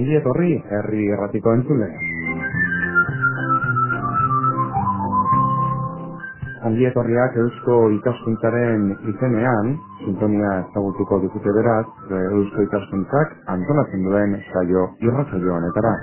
Ongi etorri herri erratiko entzule. Ongi etorriak Eusko Ikaskuntzaren izenean, sintonia ezagutuko duzute beraz, Eusko Ikaskuntzak antolatzen duen saio irratsaio honetara.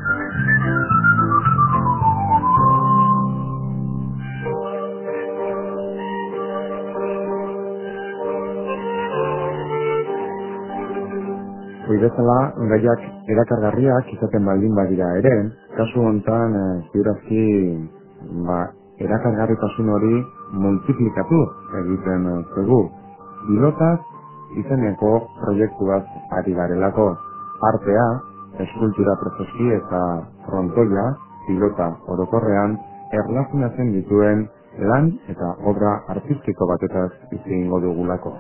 Bezala, gaiak erakargarriak izaten baldin badira ere, kasu honetan ziurazki erakargarritasun hori multiplikatu egiten zegu. Pilotaz izeneko proiektuaz ari garelako. Artea, eskultura prozeski eta frontoia, pilota orokorrean, erlazionatzen dituen lan eta obra artistiko batetaz hitz egingo dugulako.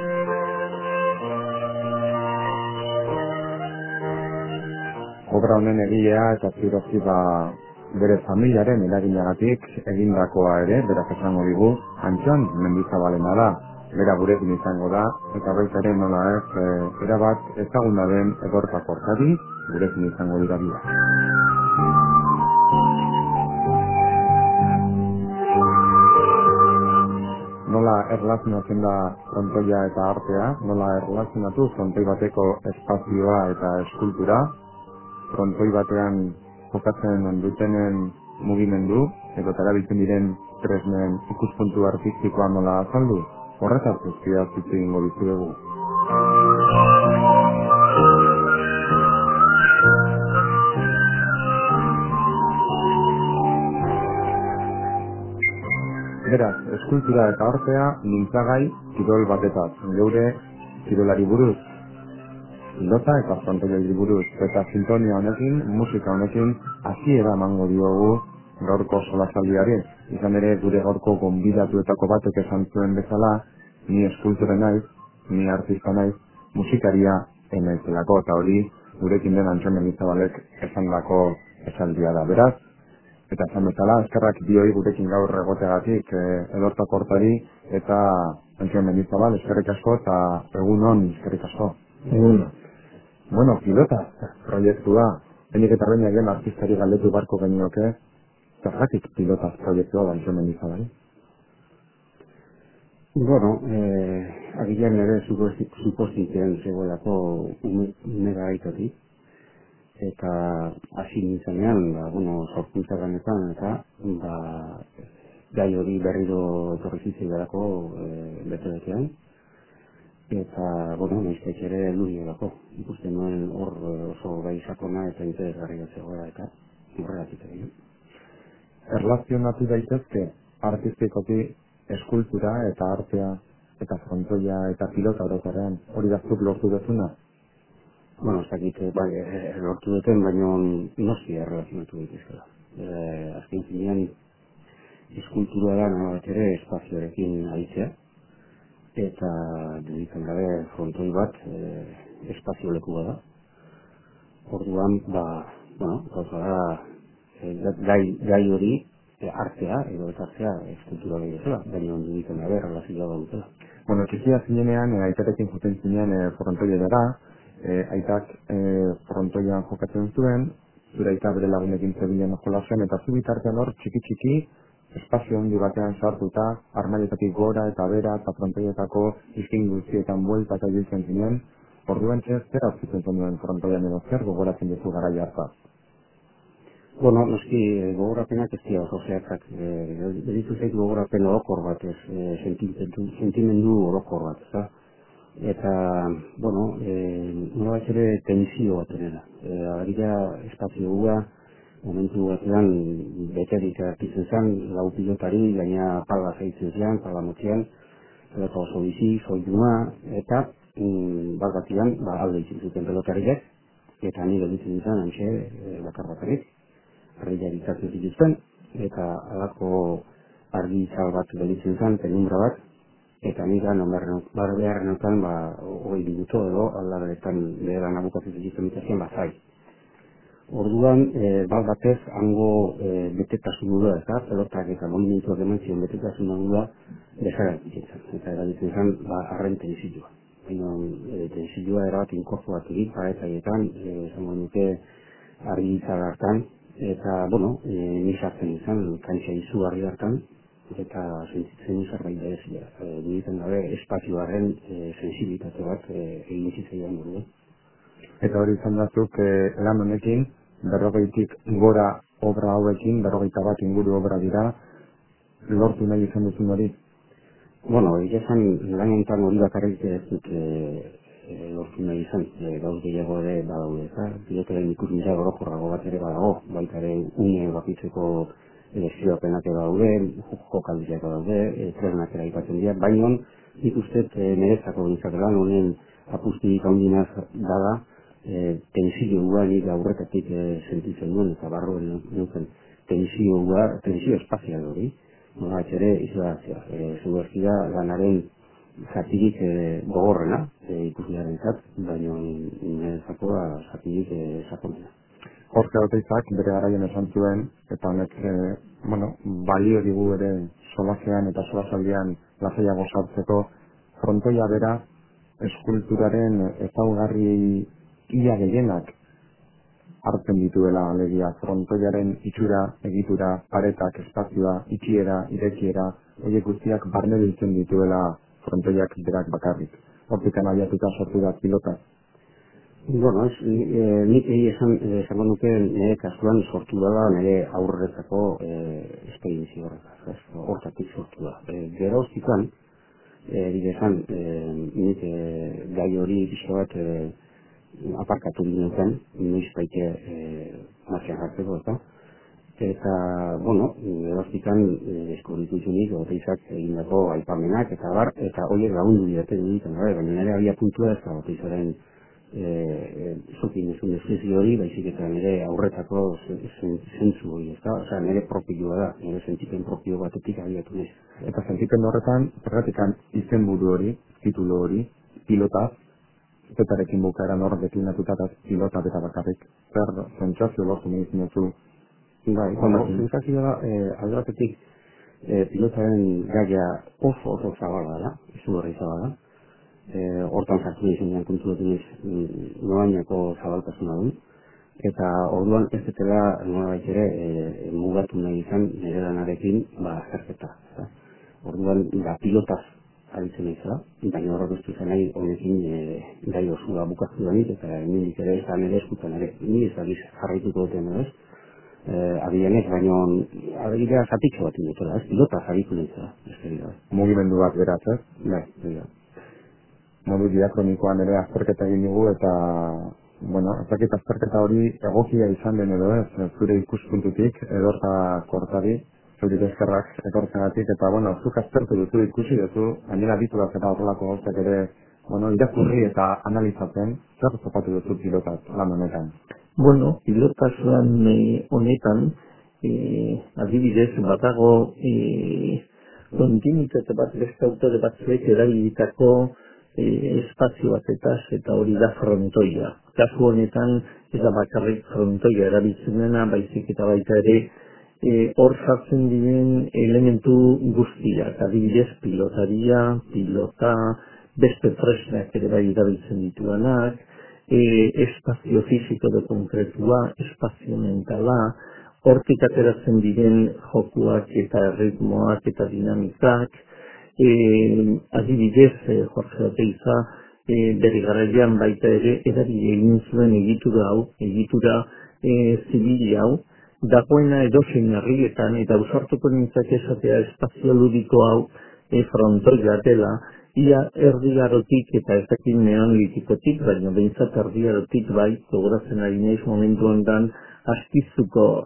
Obra honen egilea eta ziurazki bere familiaren eraginagatik egindakoa ere, beraz esango digu, Antxon Mendizabalena da. Bera gurekin izango da, eta baita ere nola ez, erabat ezaguna den Edorta Kortari, gurekin izango dira bila. Nola erlazionatzen da frontoia eta artea, nola erlazionatu frontoi bateko espazioa eta eskultura, frontoi batean jokatzen dutenen mugimendu, edo erabiltzen diren tresnen ikuspuntu artistikoa nola azaldu, horretaz guztia hitz egingo dizuegu. Beraz, eskultura eta artea mintzagai kirol batetaz, geure kirolari buruz, pilota eta frontoiari buruz, eta sintonia honekin, musika honekin, hasiera emango diogu gaurko solasaldiari. Izan ere, gure gaurko gonbidatuetako batek esan zuen bezala, ni eskulture naiz, ni artista naiz, musikaria emaizelako, eta hori gurekin den Antxon Mendizabalek esandako esaldia da. Beraz, eta esan bezala, eskerrak bioi gurekin gaur egoteagatik Edorta Kortari eta Antxon Mendizabal, eskerrik asko eta egun on eskerrik asko. Bueno, pilota proiektua, henik eta behin egin artistari galdetu barko genioke, zergatik pilotaz proiektua da Antxon Mendizabal? Bueno, agian ere supositen zegoelako unera gaitotik, eta hasi nintzenean, sorkuntza ganetan, eta gai hori berriro etorri zitzaidarako bete-betean, eta, noizkait ere luriolako. Ikusten nuen hor oso gai sakona eta interesgarria zegoela eta horregatik egin. Erlazionatu daitezke artistikoki eskultura eta artea eta frontoia eta pilota orokorrean, hori da zuk lortu dezuna? Ez dakit, lortu duten, baina noski erlazionatu dituzkela. Azken zinean, eskultura da nolabait ere espazioarekin aritzea, eta duditzen gabe frontoi bat espazio leku da. Orduan, gauza da, gai hori artea, edo eta artea eskultura gehi dela, baina duditzen gabe relazioa da dutela. Txikia zinenean, aitarekin juten zinean frontoia dara, aitak frontoian jokatzen zuen, zure aita bere lagunekin zebilen jolasen, eta zu bitartean hor txiki-txiki, espazio handi batean sartuta, armaietatik gora eta bera, eta frontoietako izkin guztietan buelta eta ibiltzen zinen, orduan zer hartzitzen duen frontoian edo zer gogoratzen duzu garai hartaz? Noski gogorapenak ez dira oso zehatzak, beritu zait gogorapen orokor bat, sentimendu orokor bat, eta nolabait ere tensio bat dela. Arira espazio gua, momentu batean beterik hartitzen zen, lau pilotari, gaina pala zaitzen zen, pala motzean, pelota oso bizi, soiluma, eta bat batian alde itzen zuten pelotariak, eta nire ditzen izan, hantxe, bakar batarik, argilari itzatu dituzten, eta alako argi izal bat belitzen zen, penumbra bat, eta nire beharren eutan, 20 minuto edo, aldaretan beheran abukatzen dituzten mitazien, zai. Orduan, batez, hango betetasun da, eta pelotak eta monumentuak eman betetasun da, bezara ditzen. Eta erabiltzen zen, arren tensioa. Baina tensioa erabat inkorporatu dit, paetaietan, esango nuke, argitza hartan, eta, nisartzen izan, kantxa izugarri hartan, eta sentitzen zerbait berezia. Egiten gabe espazioaren sensibilitate bat egin zitzaidan burua. Eta hori izan datzuk lan honekin, 40tik gora obra hauekin, 41 inguru obra dira, lortu nahi izan duzun hori? Esan lan honetan hori bakarrik ez dut lortu nahi izan, gauz gehiago ere badaude, eta pilotaren ikusmira orokorrago bat ere badago, baita ere une bakitzeko ziopenak daude, jokaldiak daude, tresnak ere aipatzen dira, baina nik uste nerezako bintzatela, honen apusturik handinaz dada, tensioa nik aurretatik sentitzen duen, eta barroen nuken tensio espazial hori, ere izolazioa, zubertzia lanaren zatirik gogorrena ikuslearen zat, baina nerezako zatirik sakonena. Jorge Oteizak bere garaian esan zuen, eta honek, balio digu ere solasean eta solasaldian lasaiago sartzeko, frontoia bera eskulturaren ezaugarri ia gehienak hartzen dituela alegia, frontoiaren itxura, egitura, paretak, espazioa, itxiera, irekiera, horiek guztiak barne biltzen dituela frontoiak berak bakarrik. Hortikan abiatuta sortu da pilota. Nik esango nuke nire kasuan sortu dela nire aurretako esperientzia horretatik sortu da. Gero zikan, nik gai hori pixka bat aparkatu dinuken, noiz baite martxan jartzeko eta, eroztikan eskurritu zunik, Oteizak egindako aipamenak eta bar, eta horiek lagundu didaten egiten, baina nire abia puntua ez da Oteizaren zukin ezun deskripzio hori, baizik eta nire aurretako zentzu hori, osea, nire propioa da, nire sentipen propio batetik abiatu naiz. Eta sentipen horretan, zergatikan izenburu hori, titulu hori, pilota, zetarekin bukaeran hor deklinatutaz pilota beta bakarrik. Zer sentsazio lortu nahi zinetzu? Sentsazioa aldatetik pilotaren gaia oso zabala da, izugarri zabala. Hortan sartu izan konturatu noainako zabaltasuna du. Eta orduan ez dutela nolabait ere mugatu nahi izan nire lanarekin azterketa. Orduan pilotaz aritzen nahi zela, baina horrek ez duzan nahi honekin gai osua bukaztu denik, eta nindik ere ez da nire eskutan ere, ni ez da jarraituko duten ez, abianek, baina abia zatitxo bat indutela, ez pilotaz aritu nahi zela. Mugimendu bat beraz, ez? Bai. Modu diakronikoan ere azterketa egin dugu eta, ezakit azterketa hori egokia izan den edo ez, zure ikuspuntutik, edorta kortari, zurik eskerrak etortzegatik, eta, zuk aztertu duzu ikusi duzu, gainera dituraz eta horrelako gauzak ere, irakurri eta analizatzen, zer topatu duzu pilotaz lan honetan? Pilotaz lan honetan, adibidez, badago kontinuitate bat beste autore batzuek erabilitako espazio batetaz eta hori da frontoia. Kasu honetan ez da bakarrik frontoia erabiltzen dena, baizik eta baita ere hor sartzen diren elementu guztiak, adibidez pilotaria, pilota, beste tresnak ere bai erabiltzen dituanak, espazio fisiko de konkretua, espazio mentala, hortik ateratzen diren jokuak eta ritmoak eta dinamikak, adibidez, Jorge Oteiza, bere garaian baita ere erabili egin zuen egitura zibili hau, dagoena edozein herrietan eta ausartuko nintzak esatea espazio ludiko hau frontoia dela, ia erdiarotik eta ez dakit neolitikotik, baina behintzat erdiarotik bai, gogoratzen ari naiz momentu honetan astizuko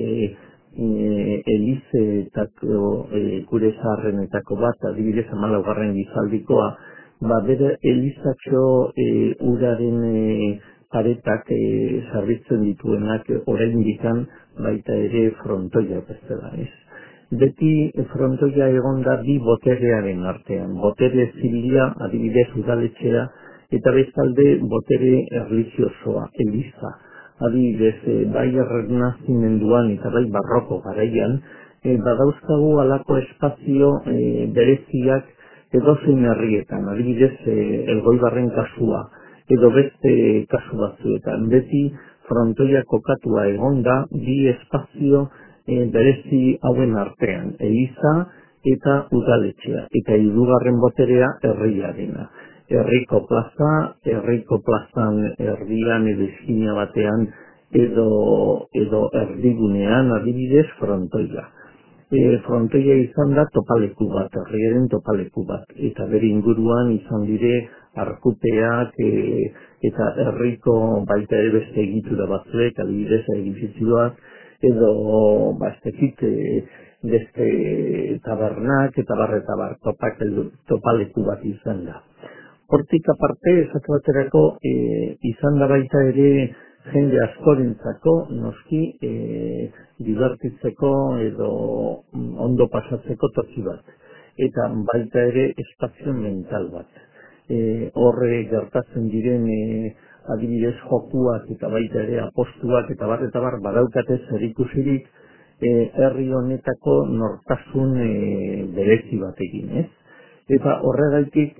elizetako gure zaharrenetako bat, adibidez 14. gizaldikoa, bere elizatxo uraren paretak zerbitzen dituenak oraindik baita ere frontoia bestela ez. Beti frontoia egon da bi boterearen artean, botere zibilia, adibidez udaletxea, eta bestalde botere erlijiosoa, eliza. Adibidez, bai errenazimenduan eta bai barroko garaian, badauzkagu halako espazio bereziak edozein herrietan, adibidez Elgoibarren kasua, edo beste kasu batzuetan. Beti frontoia kokatua egonda bi espazio berezi hauen artean, eliza eta udaletxea, eta hirugarren boterea herriarena. Herriko plazan erdian edo eskina batean edo erdigunean adibidez frontoia. Frontoia izan da topaleku bat, herriaren topaleku bat, eta bere inguruan izan dire arkupeak eta herriko baita ere beste egitura batzuek, adibidez edifizioak, edo beste tabernak eta bar topaleku bat izan da. Hortik aparte, esatu baterako, izan da baita ere jende askorentzako, noski, divertitzeko edo ondo pasatzeko toki bat. Eta baita ere espazio mental bat. Horre gertatzen diren adibidez jokuak eta baita ere apostuak eta bar badaukate zerikusirik herri honetako nortasun berezi batekin, ez? Eta horregaitik,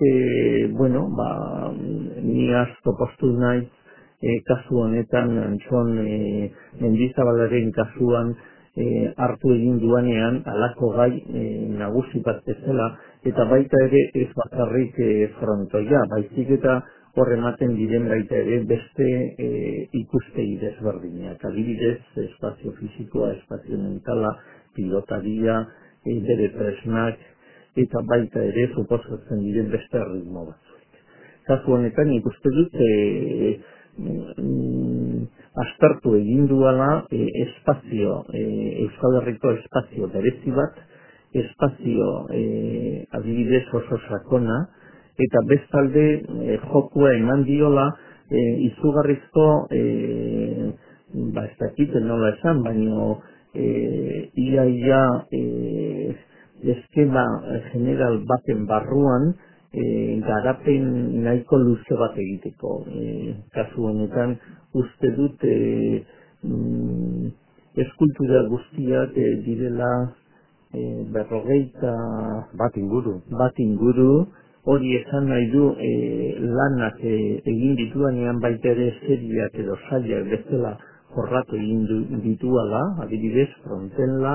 ni asko postu naiz kasu honetan, Antxon Mendizabalaren kasuan hartu egin duanean halako gai nagusi bat bezala, eta baita ere ez bakarrik frontoia, baizik eta hor ematen diren baita ere beste ikuspegi desberdinak. Adibidez, espazio fisikoa, espazio mentala, pilotaria, bere tresnak, eta baita ere suposatzen diren beste ritmo batzuek. Kasu honetan ikuste dut aspertu egin duala espazio, Euskal Herriko espazio berezi bat, espazio adibidez oso sakona, eta bestalde jokua eman diola izugarrizko, ez dakit nola esan, baino ia eskema general baten barruan garapen nahiko luze bat egiteko. Kasu honetan uste dut eskultura guztiak direla 40 bat inguru, hori esan nahi du lanak egin dituanean baita ere seriak edo sailak bezala jorratu egin dituala, adibidez frontenla,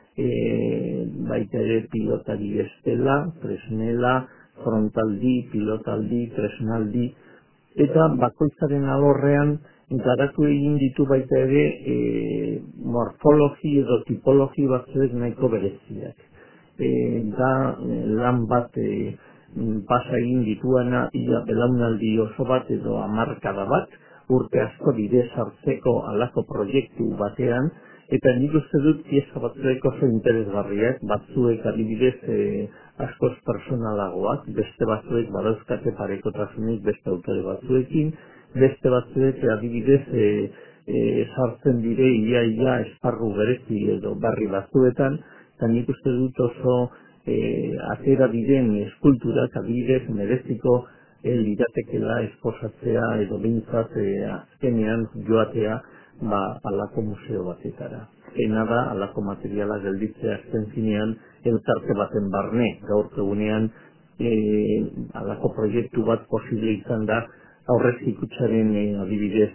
baita ere pilotari estela, tresnela, frontaldi, pilotaldi, tresnaldi, eta bakoitzaren alorrean garatu egin ditu baita ere morfologi edo tipologi batzuek nahiko bereziak. Da lan bat pasa egin dituana ia belaunaldi oso bat edo hamarkada bat, urte asko bidez hartzeko halako proiektu batean, eta nik uste dut pieza batzuek oso interesgarriak, batzuek adibidez askoz personalagoak, beste batzuek badauzkate parekotasunik beste autore batzuekin, beste batzuek adibidez sartzen dire ia esparru berezi edo berri batzuetan, eta nik uste dut oso atera diren eskulturak adibidez mereziko liratekela esposatzea edo behintzat azkenean joatea alako museo batetara. Pena da alako materiala gelditzea azken finean elkarte baten barne. Gaur egunean alako proiektu bat posible izan da aurrezki kutxaren adibidez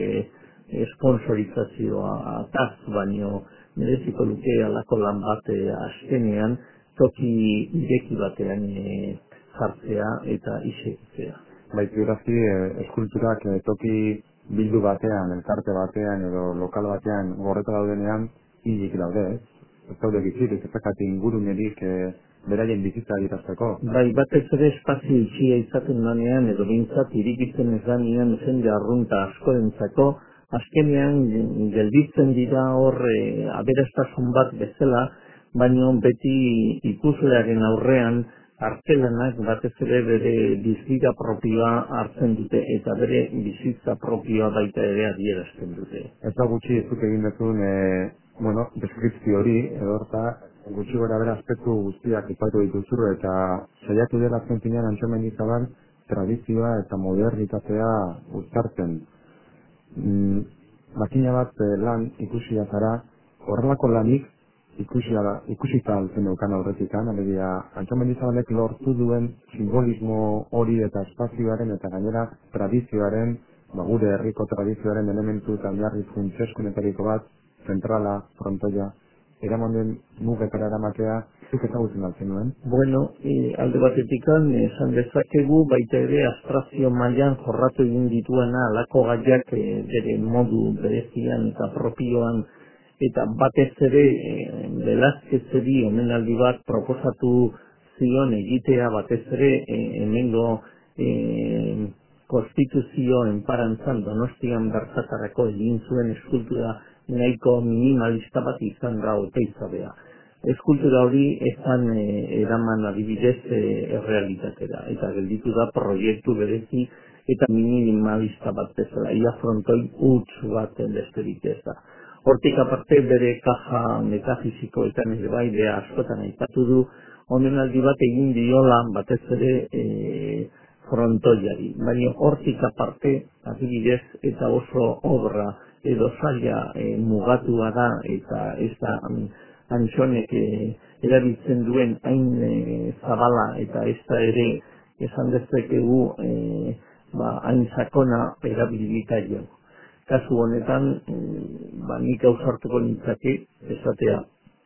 sponsorizazioa ataz, baino mereziko luke alako lan bat azkenean toki ireki batean jartzea eta isegitzea. Baitzierazki eskulturak toki bildu batean, elkarte batean edo lokal batean gorreta daudenean hilik daude, ez daude bizirik, ez dakate ingurunerik beraien bizitza dirazteko. Bai, batez ere espazio itxia izaten danean edo bintzat irikitzen ez danean jende arrunta askorentzako, azkenean gelditzen dira hor aberastasun bat bezala, baina beti ikuslearen aurrean artelanak batez ere bere bizitza propioa hartzen dute eta bere bizitza propioa baita ere adierazten dute. Ez da gutxi zuk egin duzun deskripzio hori, edo horta gutxi gora bera aspektu guztiak ipatu dituzur eta saiatu dela azken finean Antxon Mendizabal tradizioa eta modernitatea uztartzen. Makina bat lan ikusia zara, horrelako lanik ikusita altzen daukan aurretikan, alegia Antxon Mendizabalek lortu duen simbolismo hori eta espazioaren eta gainera tradizioaren gure herriko tradizioaren elementu eta oinarri funtsezkoenetariko bat, zentrala, frontoia, eraman den mugetara eramatea, zuk ezagutzen altzen nuen? Bueno, alde batetikan, esan dezakegu, baita ere abstrakzio mailan jorratu egin dituena alako gaiak bere modu berezian eta propioan, eta batez ere Velázquezeri omenaldi bat proposatu zion egitea batez ere hemengo konstituzio enparantzan Donostian bertatarako egin zuen eskultura nahiko minimalista bat izan da Oteizabea. Eskultura hori ezan eraman adibidez errealitatera, eta gelditu da proiektu berezi eta minimalista bat bezala, ia frontoi huts bat besterik ez da. Hortik aparte bere kaja metafizikoetan ere bai beha askotan aipatu du, omenaldi bat egin diola batez ere frontoiari. Baina hortik aparte, adibidez, eta oso obra edo zaila mugatua da eta ez da Antxonek erabiltzen duen hain zabala eta ez da ere esan dezakegu hain sakona erabilitario. Kasu honetan, nik ausartuko nintzake, esatea,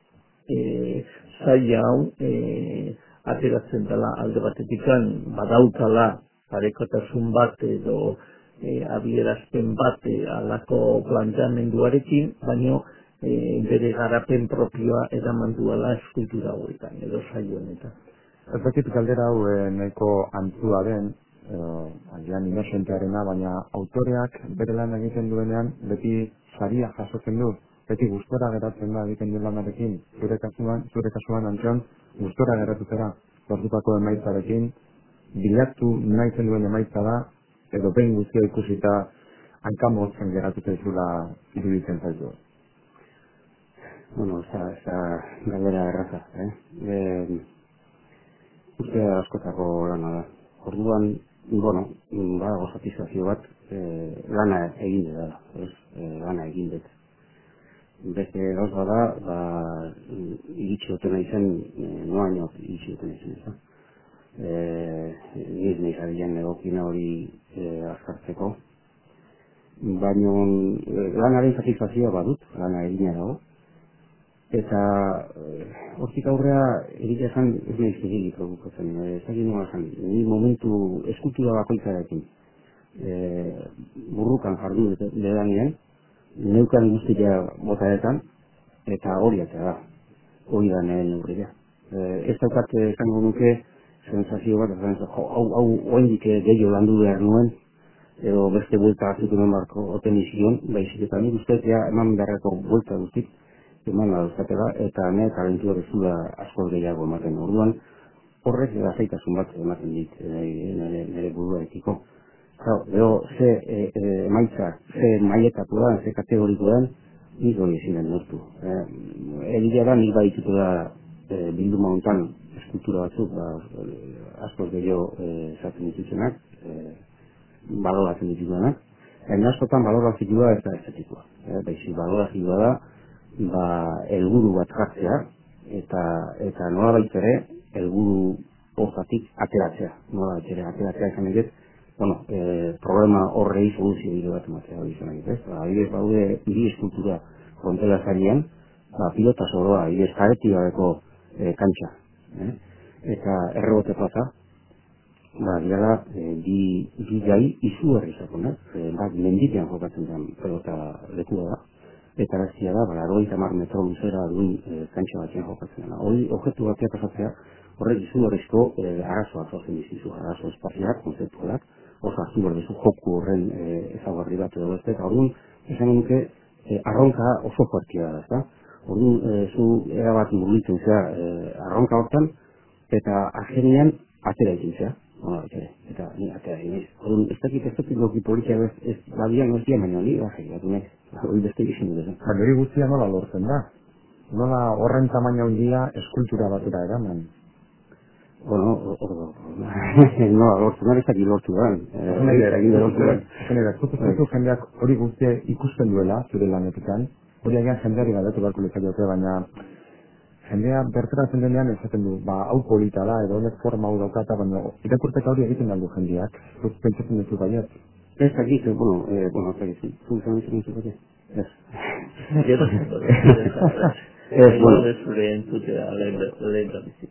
zaila hau ateratzen dela alde batetikan, badautala parekotasun bat edo adierazpen bat alako planteamenduarekin, baina bere garapen propioa eraman duela eskultura hauetan, edo zaila honetan. Ez dakit galdera hau nahiko antzua den, agian inozentearena, baina autoreak bere lan egiten duenean beti saria jasotzen du, beti gustora geratzen da egiten duen lanarekin, zure kasuan Antxon, gustora geratu zera, lortutako emaitzarekin, bilatu nahi zen duen emaitza da, edo behin guztia ikusita hankamotzen geratutzen zula iruditzen zaitu. Bueno, esta galdera erraza, uste askotako lana da. Orduan, bueno, badago satisfazio bat, lana egin da, lana egin dut. Beste gauza da, iritsi otena izen, noaino iritsi otena izen, ez da. Niz nahi zabilan egokina hori azkartzeko. Baina lanaren satisfazioa badut, lana egina dago. Eta hortik aurrea egitea esan ez nahi zirili produkotzen. Ez dakit nola esan, ni momentu eskultura bakoitzarekin burrukan jardu dedanean, neukan guztia botaetan, eta hori atea da. Hori da nire neurria. Ez daukat esango nuke sensazio bat, hau oendik gehiago landu behar nuen, edo beste buelta hartuko non barko oten izion, baizik eta nik uste eman beharreko buelta guztik, eman dauzkatela, eta nire talentua bezula asko gehiago ematen. Orduan, horrek lasaitasun bat ematen dit nire buruarekiko. Gero, ze emaitza, ze maietatu da, ze kategoriko da, nik hori ziren nortu. Egia da, nik baituko da bilduma hontan eskultura batzuk, asko gehiago zaten dituzenak, baloratzen dituzenak, askotan balorazioa ez da estetikoa. Baizik, balorazioa da, helburu bat jartzea, eta nola baitere, helburu hortatik ateratzea. Nola baitere, ateratzea esan egit, problema horrei soluzio bide bat ematea hori izan egit, ez? Adibidez baude hiri eskultura frontela zarian, pilota zoroa, hiri eskaretibadeko kantxa, eta errebote plaza, diala, bi gai izugarri zakonak, menditean jokatzen den pelota lekua da, eta gaztia da, 50 metro luzera duen kantxa batean jokatzen dena. Hori, objektu batea pasatzea, horrek izugarrizko arazoak sortzen dizizu, arazo espaziak, konzeptualak, oso hartu behar dizu joku horren ezagarri bat edo beste, eta orduan, esan nuke, arronka oso fuertia da, ezta? Orduan, zu erabat murgitzen zea arronka hortan, eta azkenean atera egin zea, eta ni atera egin. Orduan, ez dakit loki politia ez badian ez dian, baina ni bajai, gatu nahi, hori beste egin dut. Hori guztia nola lortzen da? Nola horren tamaina hundia eskultura batera eraman? Bueno, no, lortu da, ez dakit lortu da. Jendeak hori guztia ikusten duela, zure lanetetan, hori agian jendeari galdatu beharko lezakiote, baina jendea berteratzen denean esaten du, hau polita da, edo honek forma hau daukata, baina irakurteka hori egiten galdu jendeak, pentsatzen duzu baiet. Ez dakit, ez dakit, funtzionamentu zuzuk, ez. Gero, Ez, bueno, ez zure entzutea lehen da bizi.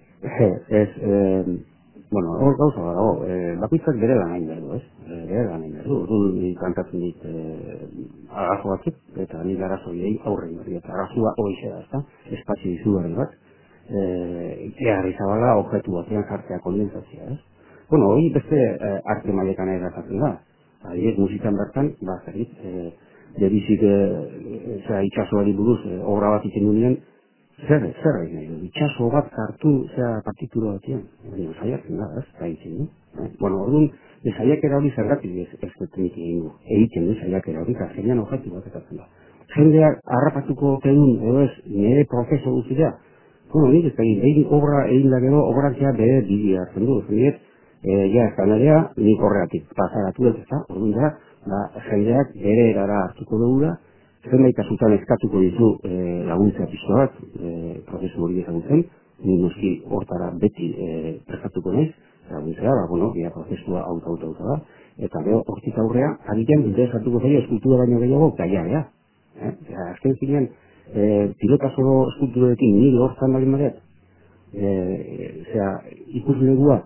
Hor gauza dago, bakoitzak bere lan hain behar du, ez? Bere lan hain behar du, orduan kantatzen dit arazo batzuk, eta nik arazoiei aurre hori, eta arazoa hoizea, ez da? Espazio izugarri bat, egarri zabala objektu batean jartzea kondensazioa, ez? Hori beste arte mailetan errazatzen da. Adibidez, musikan bertan, debizik itxasoari buruz obra bat iten duenean, zer egin nahi du, itxaso bat hartu partitura batean, saiatzen da, ez, da egiten du. Orduan, saiakera hori zergatik ez dut egiten du saiakera hori, eta zenean objektu bat ekatzen da. Jendeak harrapatuko kenun, edo ez, nire prozeso guztia, nik ez da egin da gero, obrak bere bidea hartzen du, ez kanaria, nik horregatik pasaratu ez da, orduan da, jendeak bere erara hartuko dugula, zenbait kasutan eskatuko ditu laguntza pixka bat, prozesu hori ezagutzen, ni noski hortara beti prestatuko naiz, laguntzea, bia prozesua auta da, eta gero hortik aurrea, agian interesatuko zaio eskultura baino gehiago, gaiagea. Azken zinean, pilotazo eskulturekin nire hortzan bali maret, ikuslegua,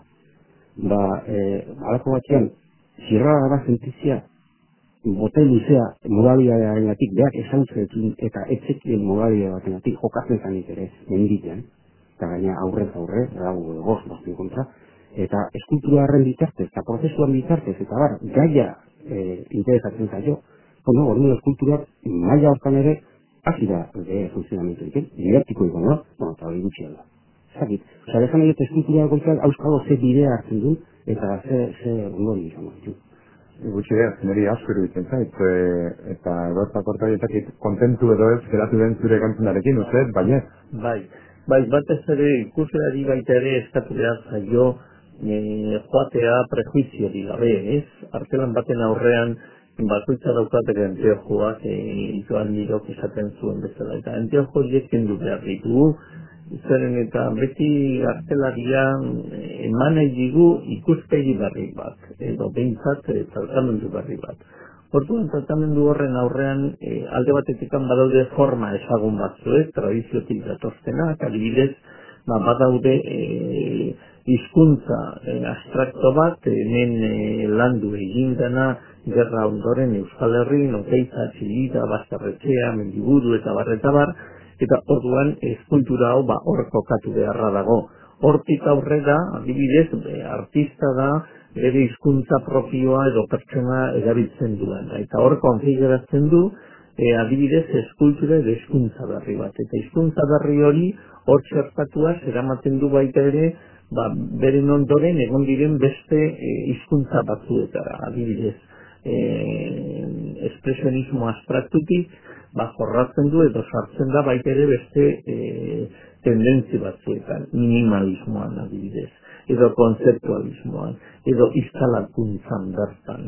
alako batxean, zirrara da sentizia, bote luzea modalidadearenatik behar ezautzeekin eta etzekien modalidadearenatik jokatzen zanik ere menditean, eta gaina aurrez aurre, goz kontra, eta eskultura harren bitartez, eta prozesuan bitartez, eta gaia interesatzen zaio, orduan eskulturak maila hortan ere hasi da funtzionamentu egiten, dibertiko egin da, eta hori gutxi da. Zakit, dejan egin eskultura goitzak auskalo ze bidea hartzen du, eta ze ondori izango ditu. Gutxi niri asko iruditzen zait, eta gauza kortarietatik kontentu edo ez geratu den zure kantzunarekin, uste, baina? Bai, batez ere ikusleari baita ere eskatu behar zaio joatea prejuiziori gabe, ez? Artelan baten aurrean bakoitza daukateke anteojoak Joan Mirok esaten zuen bezala, eta anteojo horiek kendu behar ditugu, zeren eta beti artelaria eman nahi digu ikuspegi berri bat, edo behintzat tratamendu berri bat. Orduan tratamendu horren aurrean alde batetikan badaude forma ezagun batzuek, tradiziotik datoztenak, adibidez, badaude hizkuntza abstrakto bat, hemen landu egin dena, gerra ondoren Euskal Herrin, Oteiza, Txilida, Bastarretxea, Mendiburu eta bar, eta orduan eskultura hau hor kokatu beharra dago. Hortik aurrera, adibidez, artista da, bere hizkuntza propioa edo pertsona erabiltzen duen. Eta hor konfiguratzen du, adibidez, eskultura edo hizkuntza berri bat. Eta hizkuntza berri hori hor txertatua eramaten du baita ere, beren ondoren egon diren beste hizkuntza batzuetara. Adibidez, espresionismo abstraktutik, jorratzen du edo sartzen da baita ere beste tendentzi batzuetan, minimalismoan adibidez, edo konzeptualismoan, edo instalakuntzan bertan.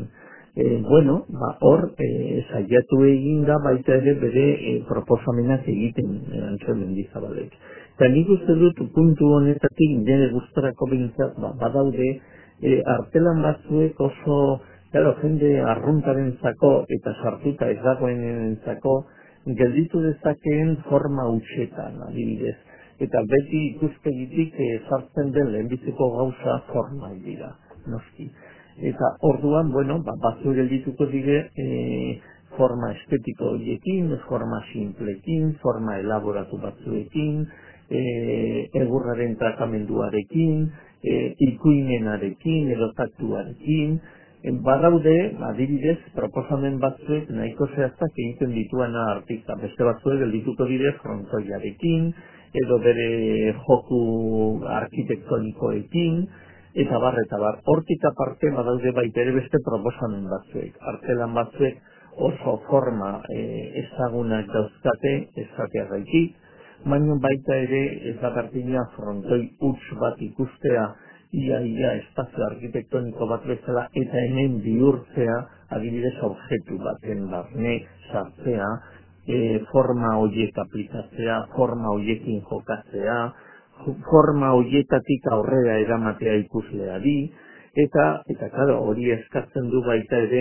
Hor saiatu egin da baita ere bere proposamenak egiten Antxon Mendizabalek. Eta nik uste dut puntu honetatik nire gustarako behintzat badaude artelan batzuek oso jende arruntaren zako eta sartuta ez dagoenen zako gelditu dezakeen forma hutsetan, adibidez. Eta beti ikuspegitik sartzen den lehenbiziko gauza forma dira, noski. Eta orduan, batzu geldituko dire forma estetiko horiekin, forma simplekin, forma elaboratu batzuekin, egurraren tratamenduarekin, ikuimenarekin, edo taktuarekin. Badaude, adibidez, proposamen batzuek nahiko zehaztak egiten dituena artista. Beste batzuek geldituko dire frontoiarekin, edo bere joku arkitektonikoekin, eta bar. Hortik aparte badaude baita ere beste proposamen batzuek. Artelan batzuek oso forma ezagunak dauzkate, ezatea gaitik, baina baita ere ez dakartina frontoi huts bat ikustea, ia espazio arkitektoniko bat bezala, eta hemen bihurtzea, adibidez objektu baten barne sartzea, forma horiek aplikatzea, forma horiekin jokatzea, forma horietatik aurrera eramatea ikusleari, eta hori eskatzen du baita ere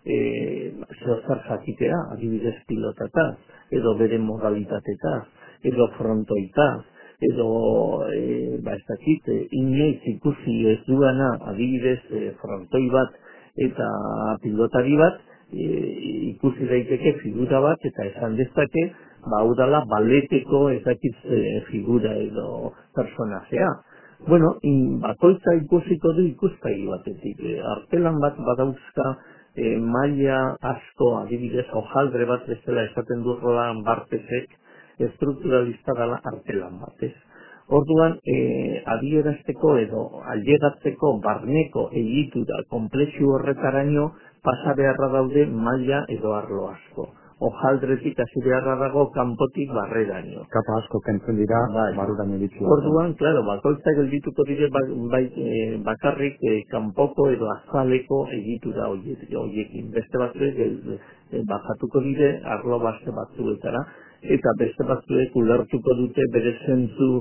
zer jakitea, adibidez pilotataz, edo bere modalitatetaz, edo frontoitaz, edo ez dakit, inoiz ikusi ez duana adibidez frontoi bat eta pilotari bat, ikusi daiteke figura bat eta esan dezake hau dela baleteko ez dakit figura edo personajea. Bueno, bakoitza ikusiko du ikuspegi batetik. Artelan bat badauzka maila asko, adibidez, hojaldre bat bezala esaten du Roland Barthesek, estrukturalista dela artelan batez. Orduan, adierazteko edo ailegatzeko barneko egitura konplexu horretaraino pasa beharra daude maila edo arlo asko. Hojaldretik hasi beharra dago kanpotik barreraino. Kapa asko kentzen dira, baruraino ditzu. Orduan, claro, bakoitza geldituko dire bakarrik kanpoko edo azaleko egitura horiekin. Beste batzuek bajatuko dire arlo beste batzuetara, eta beste batzuek ulertuko dute bere zentzu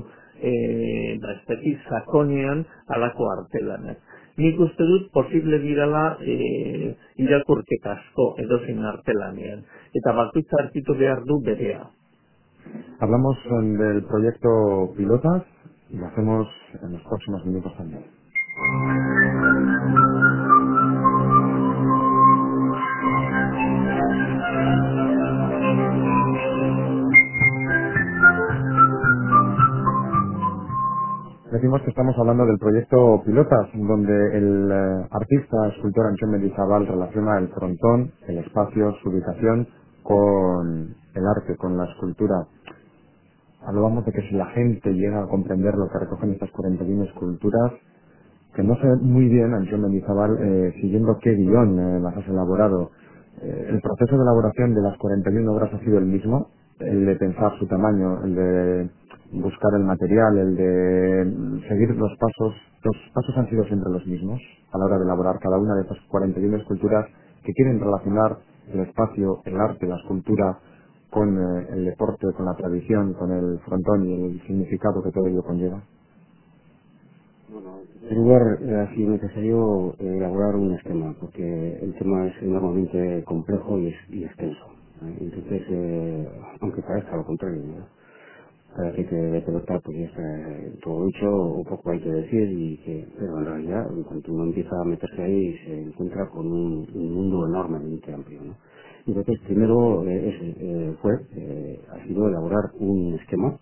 sakonean alako artelanak. Nik uste dut posible dirala irakurketa asko edozein artelanean, eta bakoitza hartitu behar du berea. Hablamos del proyecto Pilotas y lo hacemos en los próximos minutos también. Decimos que estamos hablando del proyecto Pilotas, donde el artista, escultor Antxon Mendizabal relaciona el frontón, el espacio, su ubicación, con el arte, con la escultura. Hablábamos de que si la gente llega a comprender lo que recogen estas 41 esculturas, que no sé muy bien, Antxon Mendizabal, siguiendo qué guión las has elaborado. ¿El proceso de elaboración de las 41 obras ha sido el mismo? El de pensar su tamaño, el de buscar el material, el de seguir los pasos han sido siempre los mismos a la hora de elaborar cada una de esas 41 esculturas que quieren relacionar el espacio, el arte, la escultura con el deporte, con la tradición, con el frontón y el significado que todo ello conlleva. Bueno, en primer lugar ha sido necesario elaborar un esquema, porque el tema es enormemente complejo y extenso. Entonces, aunque parezca lo contrario, ¿no? Parece que de pelota pues ya está todo dicho, o poco hay que decir, pero en realidad, en cuanto uno empieza a meterse ahí, se encuentra con un mundo enormemente amplio, ¿no? Entonces, primero ha sido elaborar un esquema,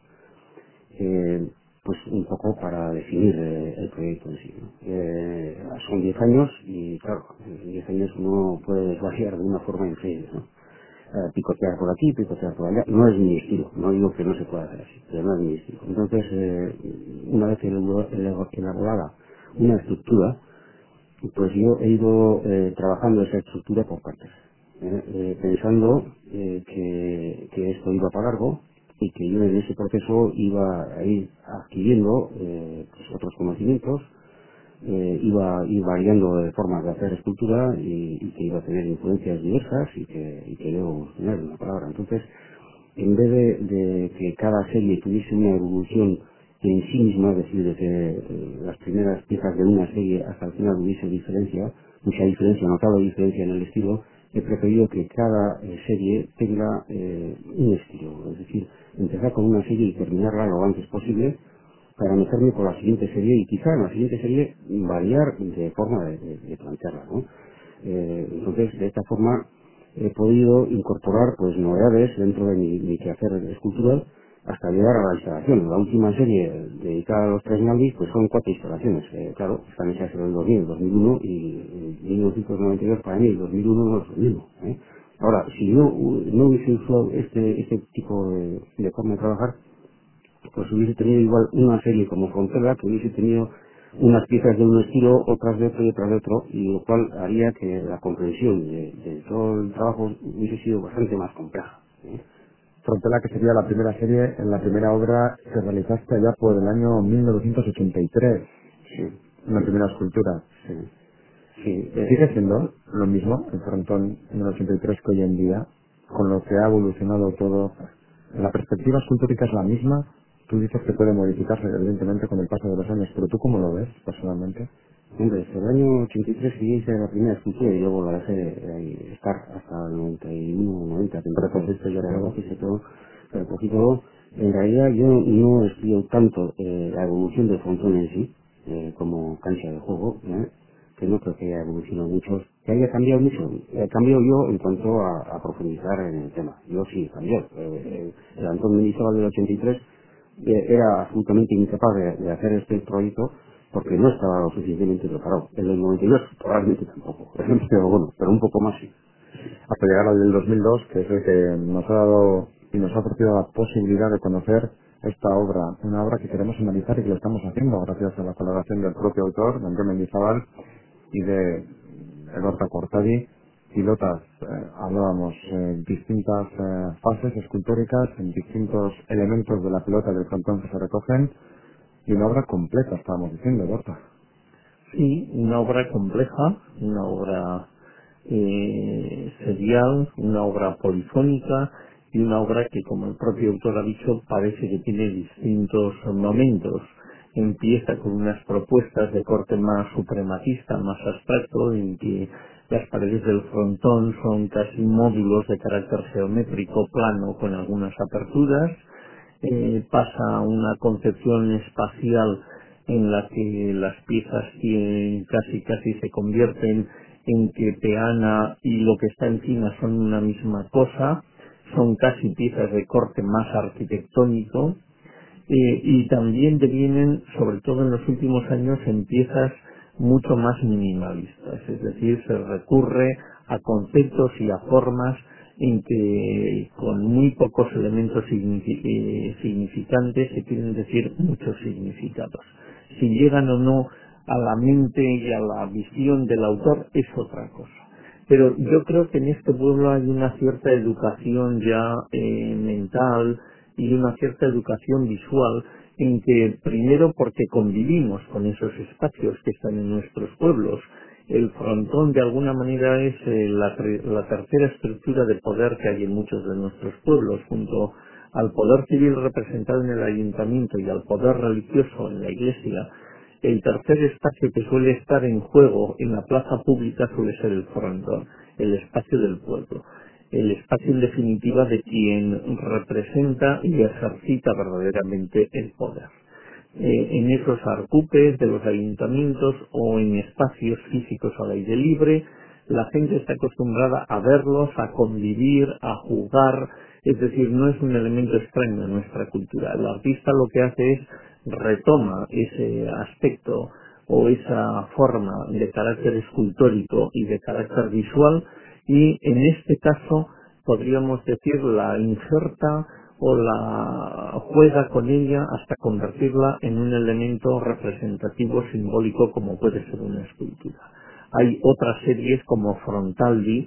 pues un poco para definir el proyecto en sí, ¿no? Son 10 años y claro, en 10 años uno puede desvariar de una forma increíble, ¿no? Picotear por aquí, picotear por allá, no es mi estilo, no digo que no se pueda hacer así, pero no es mi estilo. Entonces, una vez elaborada una estructura, pues yo he ido trabajando esa estructura por partes, pensando que esto iba para largo y que yo en ese proceso iba a ir adquiriendo pues otros conocimientos, iba a ir variando de formas de hacer escultura y que iba a tener influencias diversas y que debo tener una palabra. Entonces, en vez de que cada serie tuviese una evolución en sí misma, es decir, de que las primeras piezas de una serie hasta el final hubiese diferencia, mucha diferencia, notable diferencia en el estilo, he preferido que cada serie tenga un estilo, es decir, empezar con una serie y terminarla lo antes posible, para meterme por la siguiente serie y quizá en la siguiente serie variar de forma de plantearla, ¿no? Entonces, de esta forma he podido incorporar pues novedades dentro de mi quehacer escultural hasta llegar a la instalación. La última serie dedicada a los tres Naldis pues son 4 instalaciones. Claro, están hechas en el 2000, 2001 y 1992 para mí, el 2001 no es lo mismo, ¿eh? Ahora, si yo no hubiese usado este tipo de forma de trabajar, pues hubiese tenido igual una serie como Frontera, que hubiese tenido unas piezas de un estilo, otras de otro y otras de otro, y lo cual haría que la comprensión de todo el trabajo hubiese sido bastante más compleja, ¿eh? Frontera, que sería la primera serie, en la primera obra que realizaste allá por el año 1983, Sí, una primera escultura. sí, sí. ¿Sigue siendo lo mismo el frontón en el 83 que hoy en día, con lo que ha evolucionado todo? La perspectiva escultórica es la misma. Tú dices que puede modificarse evidentemente con el paso de los años, pero ¿tú cómo lo ves personalmente? Hombre, desde el año 83 que hice la primera escultura y luego la dejé estar hasta el 91, 90, temporada esto ya recogí todo, recogí todo. En realidad yo no estudio tanto la evolución del frontón en sí, como cancha de juego, que no creo que haya evolucionado mucho, que haya cambiado mucho. He cambiado yo en cuanto a profundizar en el tema. Yo sí cambió. El Antón Mendizábal del 83 era absolutamente incapaz de hacer este proyecto porque no estaba lo suficientemente preparado. En el 92 probablemente tampoco, pero bueno, pero un poco más sí. Hasta llegar al del 2002, que es el que nos ha dado y nos ha ofrecido la posibilidad de conocer esta obra, una obra que queremos analizar y que lo estamos haciendo gracias a la colaboración del propio autor, de Andrés Mendizábal, y de Eduardo Cortadi. Pilotas, hablábamos distintas fases escultóricas, en distintos elementos de la pelota del frontón que se recogen, y una obra completa, estábamos diciendo, Eduardo. Sí, una obra compleja, una obra serial, una obra polifónica y una obra que, como el propio autor ha dicho, parece que tiene distintos momentos. Empieza con unas propuestas de corte más suprematista, más abstracto, en que las paredes del frontón son casi módulos de carácter geométrico plano con algunas aperturas. Pasa a una concepción espacial en la que las piezas casi se convierten en que peana y lo que está encima son una misma cosa, son casi piezas de corte más arquitectónico, y también devienen, sobre todo en los últimos años, en piezas mucho más minimalistas, es decir, se recurre a conceptos y a formas en que con muy pocos elementos significantes se quieren decir muchos significados. Si llegan o no a la mente y a la visión del autor es otra cosa. Pero yo creo que en este pueblo hay una cierta educación ya mental y una cierta educación visual en que, primero, porque convivimos con esos espacios que están en nuestros pueblos. El frontón, de alguna manera, es la tercera estructura de poder que hay en muchos de nuestros pueblos, junto al poder civil representado en el ayuntamiento y al poder religioso en la iglesia. El tercer espacio que suele estar en juego en la plaza pública suele ser el frontón, el espacio del pueblo, el espacio en definitiva de quien representa y ejercita verdaderamente el poder. En esos arcupes de los ayuntamientos o en espacios físicos al aire libre, la gente está acostumbrada a verlos, a convivir, a jugar, es decir, no es un elemento extraño en nuestra cultura. El artista lo que hace es retoma ese aspecto o esa forma de carácter escultórico y de carácter visual y en este caso podríamos decir la inserta o la juega con ella hasta convertirla en un elemento representativo simbólico como puede ser una escultura. Hay otras series como Frontaldi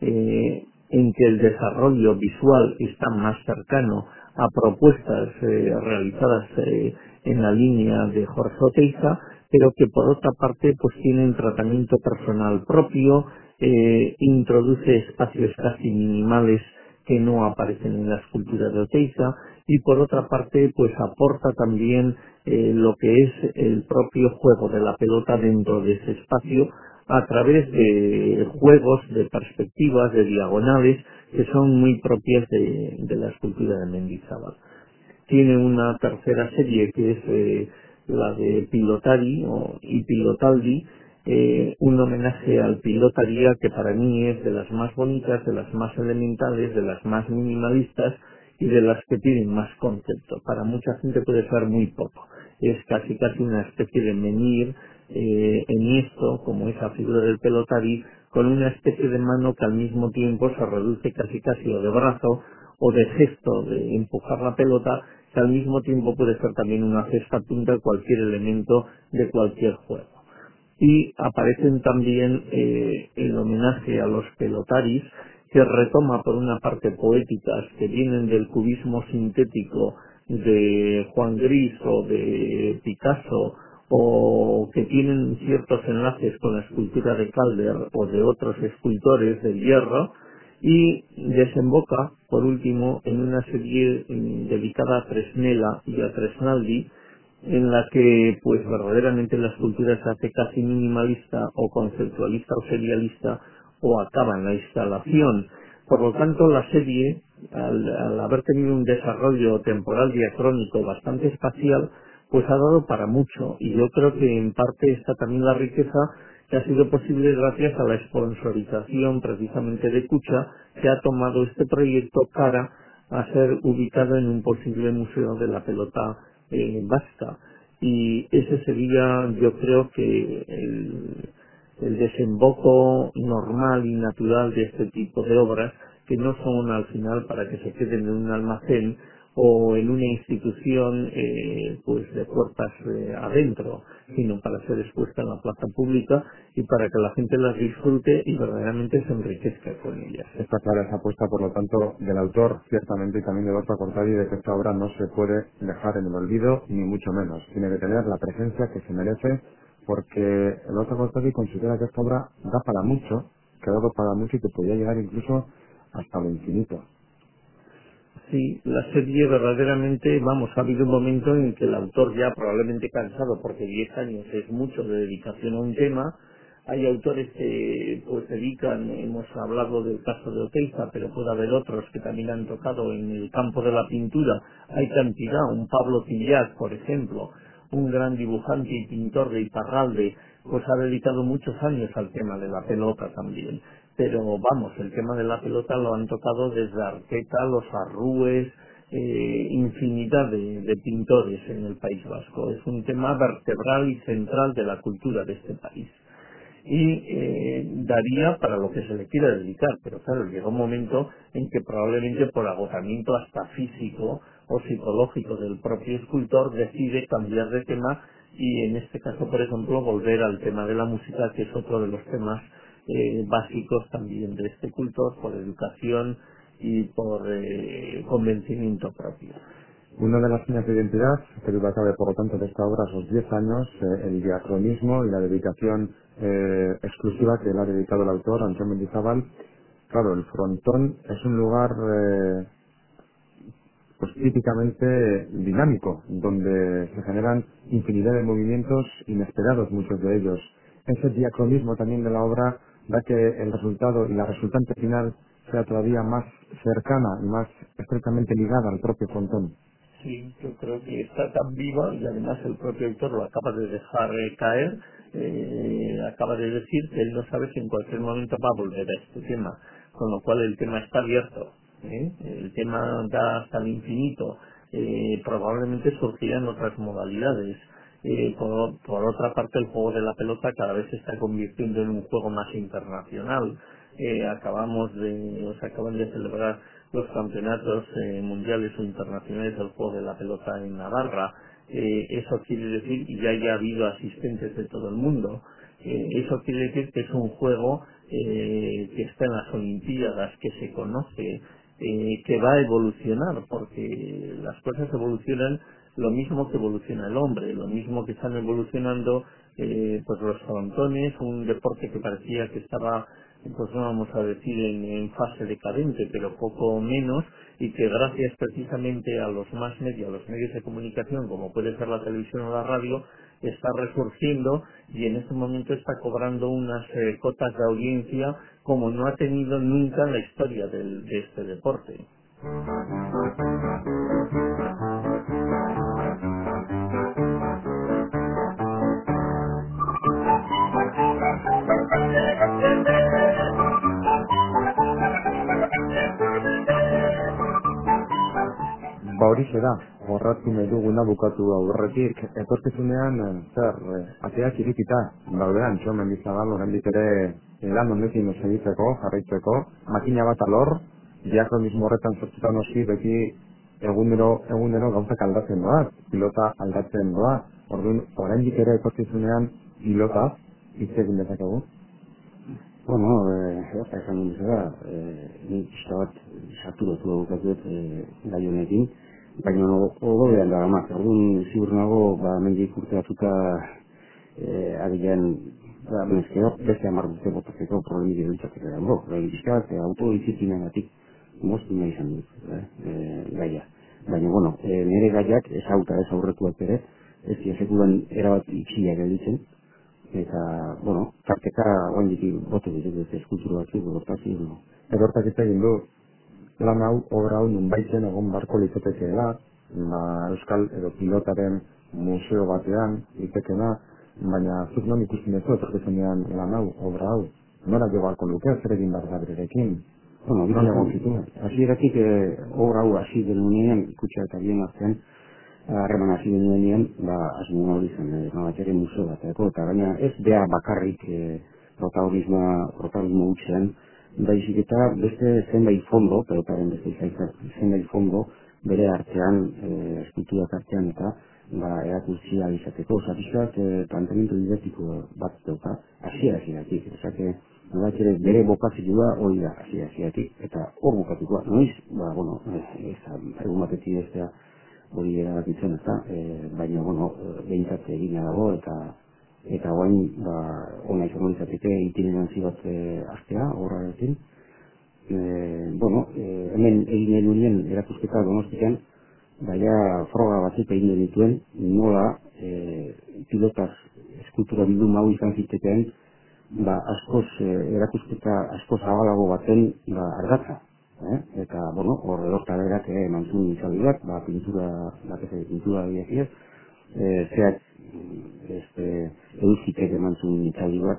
en que el desarrollo visual está más cercano a propuestas realizadas en la línea de Jorge Oteiza, pero que por otra parte pues tiene un tratamiento personal propio, introduce espacios casi minimales que no aparecen en la escultura de Oteiza y por otra parte pues aporta también lo que es el propio juego de la pelota dentro de ese espacio a través de juegos, de perspectivas, de diagonales que son muy propias de la escultura de Mendizábal. Tiene una tercera serie que es la de Pilotari y Pilotaldi, un homenaje al pilotaría que para mí es de las más bonitas, de las más elementales, de las más minimalistas y de las que tienen más concepto. Para mucha gente puede ser muy poco. Es casi una especie de menhir enhiesto, como esa figura del pelotari, con una especie de mano que al mismo tiempo se reduce casi o de brazo o de gesto de empujar la pelota, que al mismo tiempo puede ser también una cesta punta de cualquier elemento de cualquier juego. Y aparecen también el homenaje a los pelotaris, que retoma por una parte poéticas que vienen del cubismo sintético de Juan Gris o de Picasso, o que tienen ciertos enlaces con la escultura de Calder o de otros escultores del hierro, y desemboca, por último, en una serie dedicada a Tresnela y a Tresnaldi, en la que pues verdaderamente la escultura se hace casi minimalista o conceptualista o serialista o acaba en la instalación. Por lo tanto, la serie, al haber tenido un desarrollo temporal diacrónico bastante espacial, pues ha dado para mucho, y yo creo que en parte está también la riqueza que ha sido posible gracias a la sponsorización precisamente de Cucha, que ha tomado este proyecto cara a ser ubicado en un posible museo de la pelota vasca. Y ese sería, yo creo que el desemboco normal y natural de este tipo de obras, que no son al final para que se queden en un almacén o en una institución pues de puertas adentro, sino para ser expuesta en la plaza pública y para que la gente las disfrute y verdaderamente se enriquezca con ellas. Está clara esa apuesta, por lo tanto, del autor, ciertamente, y también de Borja Cortadi, de que esta obra no se puede dejar en el olvido, ni mucho menos. Tiene que tener la presencia que se merece, porque Borja Cortadi considera que esta obra da para mucho, que ha dado para mucho y que podría llegar incluso hasta lo infinito. Sí, la serie verdaderamente, vamos, ha habido un momento en que el autor ya probablemente cansado, porque 10 años es mucho de dedicación a un tema, hay autores que pues dedican, hemos hablado del caso de Oteiza, pero puede haber otros que también han tocado en el campo de la pintura, hay cantidad, un Pablo Tillac, por ejemplo, un gran dibujante y pintor de Iparralde, pues ha dedicado muchos años al tema de la pelota también. Pero vamos, el tema de la pelota lo han tocado desde Arqueta, los Arrúes, infinidad de pintores en el País Vasco. Es un tema vertebral y central de la cultura de este país y daría para lo que se le quiera dedicar, pero claro, llega un momento en que probablemente por agotamiento hasta físico o psicológico del propio escultor decide cambiar de tema y en este caso, por ejemplo, volver al tema de la música, que es otro de los temas básicos también de este cultor por educación y por convencimiento propio. Una de las señas de identidad que duda cabe, por lo tanto, de esta obra, esos 10 años, el diacronismo y la dedicación exclusiva que le ha dedicado el autor, Antón Mendizábal. Claro, el frontón es un lugar pues típicamente dinámico, donde se generan infinidad de movimientos inesperados, muchos de ellos. Ese diacronismo también de la obra da que el resultado y la resultante final sea todavía más cercana y más estrechamente ligada al propio frontón. Sí, yo creo que está tan viva y además el propio autor lo acaba de dejar caer, acaba de decir que él no sabe si en cualquier momento va a volver a este tema, con lo cual el tema está abierto, el tema da hasta el infinito, probablemente surgirán otras modalidades. Por otra parte, el juego de la pelota cada vez se está convirtiendo en un juego más internacional. Se acaban de celebrar los campeonatos mundiales o internacionales del juego de la pelota en Navarra. Eso quiere decir, y ya ha habido asistentes de todo el mundo, eso quiere decir que es un juego que está en las Olimpiadas, que se conoce, que va a evolucionar, porque las cosas evolucionan lo mismo que evoluciona el hombre, lo mismo que están evolucionando pues los frontones, un deporte que parecía que estaba, pues no vamos a decir en fase decadente, pero poco menos, y que gracias precisamente a los más medios, a los medios de comunicación, como puede ser la televisión o la radio, está resurgiendo y en este momento está cobrando unas cotas de audiencia como no ha tenido nunca en la historia de este deporte. Ba horixe da, jorratu nahi duguna bukatu aurretik, etorkizunean ateak irekita daude Antxo Mendizabal oraindik ere lan honekin segitzeko, jarraitzeko, makina bat alor, diakronismo horretan sortuta noski beti egunero gauzak aldatzen doa, pilota aldatzen doa, orduan oraindik ere etorkizunean pilota hitz egin dezakegu. Bueno, esan duen bezala, nik pixka bat saturatu daukazuet gai honekin, baina hobean da gama, orduan ziur nago, mendik urte batuta agian, benezkero, beste 10 urte botatzeko problemik edo ditzateke dago, pixka bat autodisiplinagatik moztu nahi izan dut gaia. Baina, bueno, nire gaiak ez auta ez aurretuak ere, ez dira sekulan erabat itxiak editzen, eta, bueno, tarteka oain ditik bote ditu eskultura batzuk, hortatik, no. Edortak ez egin du, lan hau, obra hau nunbaiten egon barko litzatekeela, euskal edo pilotaren museo batean, litekena, baina zuk non ikusten ez etorkizunean lan hau, obra hau, nora jo barko luke, zer egin behar da berekin, Bueno, non egon zitu. hasieratik obra hau hasi denunean, kutxa eta bien artean, harreman hasi denunean, asmoa hori zen, bat ere museo bateko, eta baina ez bea bakarrik protagonismo hutsean, baizik eta beste zenbait fondo, pelotaren beste zenbait fondo, bere artean, eskulturak artean eta erakutzia izateko, zatizat planteamendu didaktiko bat dauka, hasieratik, esake, nolak ere bere bokazioa hori da hasieratik, eta hor bukatukoa, noiz, egun batetik ez da hori erabakitzen, baina, behintzat egina dago, eta guain, ona izango izateke itineranzi bat astea, horrekin. Hemen egin nuen erakusketa Donostian, baina froga batzuk egin dituen, nola pilotaz eskultura bilduma hau izan zitekeen, askoz erakusketa askoz zabalago baten ardatza. Eta, hor edorta berak eman zuen itzaldi bat, pintura bidekiez, zeak eduzitek eman zuen itzaldi bat,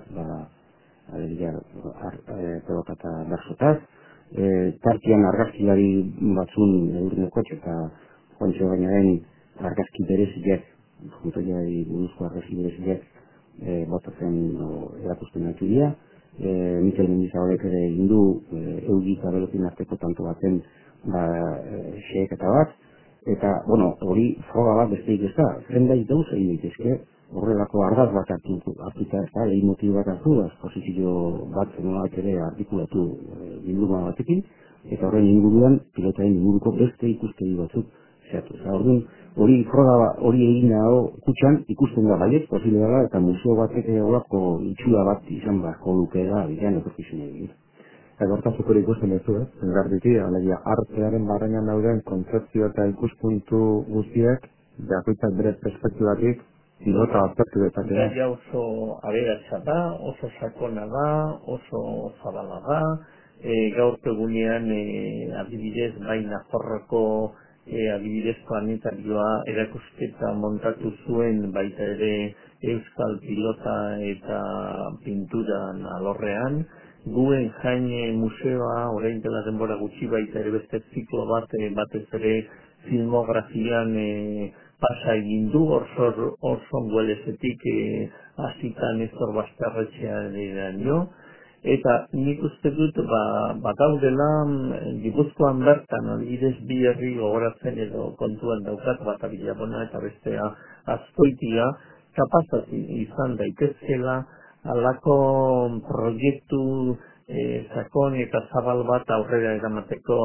pelota eta bersotaz, tartian argazkilari batzun eurreneko eta Juancho Gainaren argazki bereziak, juntoiari buruzko argazki bereziak, botatzen erakusten ditu dira. Mikel Mendizabalek ere egin du Eugi eta Belotin arteko tanto baten xeheketa bat, eta, hori froga bat besteik ez da, zenbait dauz egin daitezke, horrelako argaz bat hartuta ez da, lehin motibo bat hartu, posizio bat zenolak ere artikulatu bilduma batekin, eta horren inguruan, pilotaren inguruko beste ikuspegi batzuk zehatu. Hori froga hori egin dago kutxan ikusten da baiet, posible dela, eta museo batek horako itxura bat izan beharko lukeela bidean etorkizun egin. Eta hortazuk hori ikusten duzu, garbiki, alegia artearen barrenean dauden kontzeptzio eta ikuspuntu guztiek, bakoitzak bere perspektibatik, pilota aztertu dezakea. Gaia oso aberatsa da, oso sakona da, oso zabala da, gaur egunean adibidez bai Nafarroako adibidez planetarioa erakusketa montatu zuen baita ere euskal pilota eta pinturan alorrean. Guen Jain museoa orain dela denbora gutxi baita ere beste ziklo bat batez ere filmografian pasa egin du Orson Wellesetik hasita Nestor Basterretxean eta nik uste dut badaudela Gipuzkoan bertan adibidez bi herri gogoratzen edo kontuan daukat bata Bilabona eta bestea Azkoitia kapazat izan daitezkela halako proiektu sakon eta zabal bat aurrera eramateko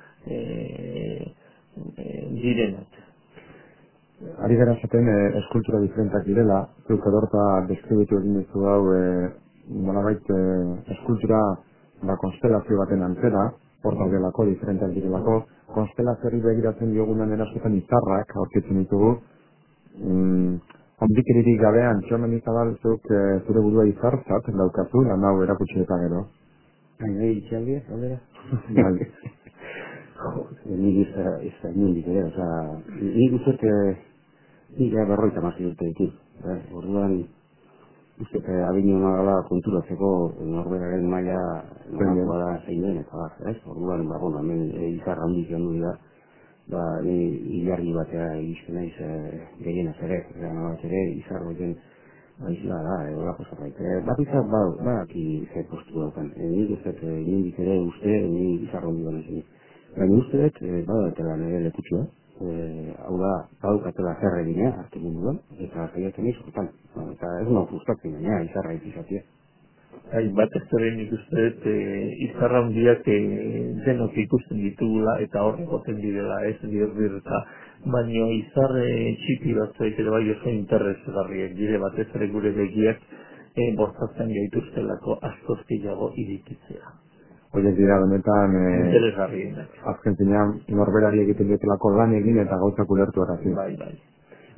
direnak. Ari gara esaten eskultura diferentak direla, zuk edorta deskribitu egin duzu hau nolabait eskultura konstelazio baten antzera, hor daudelako, diferentak direlako, konstelazioari begiratzen diogunan erasotan izarrak aurkitzen ditugu, handikeririk gabean, Txomen Izabal, zuk zure burua izartzat daukazu, lan hau erakutsi eta gero. Baina itxaldia, aldera? Nik ez da inundik ere, nik uste nik berroita mazio dute ditu. Orduan, uste abinuna gala konturatzeko norberaren maila nolakoa da zein den, eta orduan, hemen izar handik joan du dira, ni hilargi batea egizten naiz gehienaz ere, bat ere izar baiten izla da, horako zerbait. Bat izar badaki ze postu daukan. Nik uste inundik ere uste, ni izar handi gana zen. Baina uste dut, badaetela nire lekutxua, hau da, badukatela zer egina, hartu munduan, eta zaiatzen izortan. Eta ez no frustratzen gaina, izarra izatea. Batez ere nik uste dut izarra handiak denok ikusten ditugula eta hor egoten direla ez dirta, baina izar txipi batzuek ere bai oso interesgarriak dire batez ere gure begiak bortzatzen gaituztelako askoz gehiago irikitzea. Horiek dira benetan interesgarrienak. Azken zinean norberari egiten diotelako lan egin eta gauzak ulertu arazi. Bai.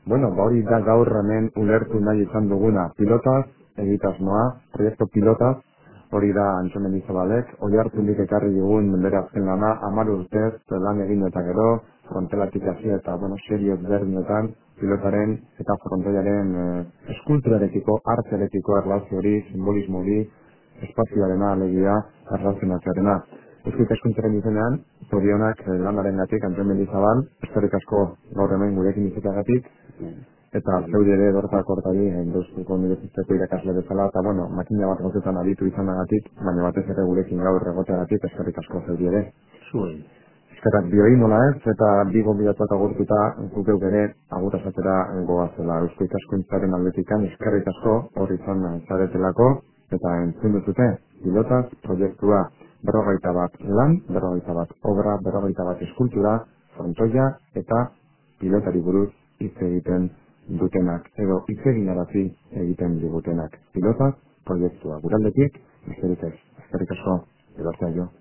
Bueno, hori da gaur hemen ulertu nahi izan duguna. Pilotaz, egitasmoa, proiektu pilotaz, hori da Antxon Mendizabalek, Oiartzunik ekarri digun bere azken lana, 10 urtez, lan egin eta gero, frontelatik hasi eta, serio ezberdinetan, pilotaren eta frontoiaren eskulturarekiko, artearekiko erlazio hori, simbolismo hori, espazioarena, alegia, erlazionatzearena. Euskik eskuntzaren izenean, zorionak lanaren gatik, Antxon Mendizabal, eskerrik asko gaur hemen gurekin izateagatik, eta zeudi ere dortak hortari, Deustuko Unibertsitateko irakasle bezala, eta makina bat gauzetan aditu izanagatik, baina batez ere gurekin gaur egoteagatik, eskerrik asko zeudi ere. Zuen. Eskerrak bioi nola ez, eta bi gonbidatuak agurtuta, gukeuk ere agurtasatera goazela. Eusko ikaskuntzaren aldetikan, eskerrik asko hori izan zaretelako, eta entzun duzute, pilotaz, proiektua, 41 lan, 41 obra, 41 eskultura, frontoia eta pilotari buruz hitz egiten dutenak, edo hitz eginarazi egiten digutenak. Pilotaz, proiektua. Guraldetik, besterik ez. Eskerrik asko, edo jo.